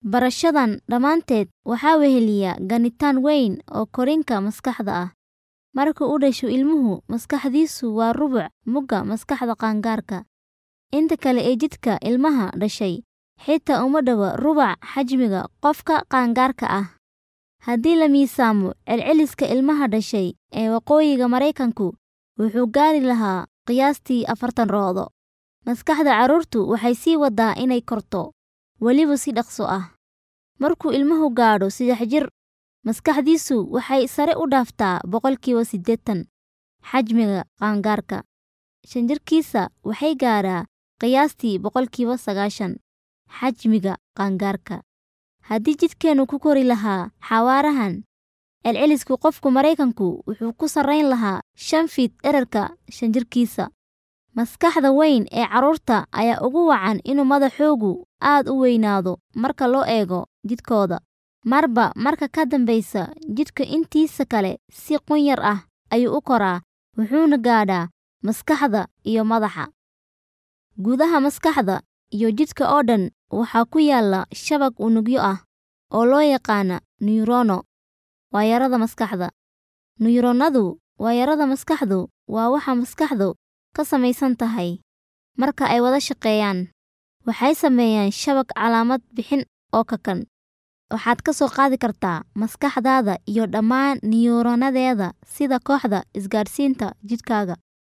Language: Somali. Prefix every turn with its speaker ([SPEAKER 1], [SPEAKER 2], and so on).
[SPEAKER 1] Barashadan dhammaanteed waxaa weheliya ganitaan weyn oo korinka maskaxda ah. Marka uu dhasho ilmuhu, maskaxdiisu waa rubuc mugga maskaxda qaangaarka. Inta kale ee jidhka ilmaha dhashay xitaa uma dhowa rubuc xajmiga qofka qaangaarka ah. Haddii la miisaamo celceliska ilmaha dhashay ee waqooyiga Mareykanku, wuxuu gaari lahaa qiyaastii 40 roodo. Maskaxda carruurtu waxay sii wadaa inay korto, weliba si dhaqso ah. Markuu ilmuhu gaadho 3 jir, maskaxdiisu waxay sare u dhaaftaa 80% xajmiga qaangaarka. 5 jirkiisa waxay gaaraa qiyaastii 90% xajmiga qaangaarka. Haddii jidhkeenu ku kori lahaa xawaarahan, celcelisku qofku Mareykanku wuxuu ku sarreyn lahaa 5 feet dhererka 5 jirkiisa. Maskaxda weyn ee carruurta ayaa ugu wacan inuu madaxoogu aad u weynaado marka loo eego jidhkooda. Marba marka ka dambeysa, jidhka intiisa kale si qunyar ah ayuu u koraa, wuxuuna gaadhaa maskaxda iyo madaxa. Gudaha maskaxda iyo jidhka oo dhan waxaa ku yaala shabag unugyo ah oo loo yaqaan neurono, waayarada maskaxda. Neuronadu waayarada maskaxdu waa waxa maskaxdu ka samaysan tahay. Marka ay wada shaqeeyaan, waxay sameeyaan shabag calaamad bixin oo kakan. Waxaad ka soo qaadi kartaa maskaxdaada iyo dhammaan neuronadeeda sida kooxda isgaarsiinta jidhkaaga.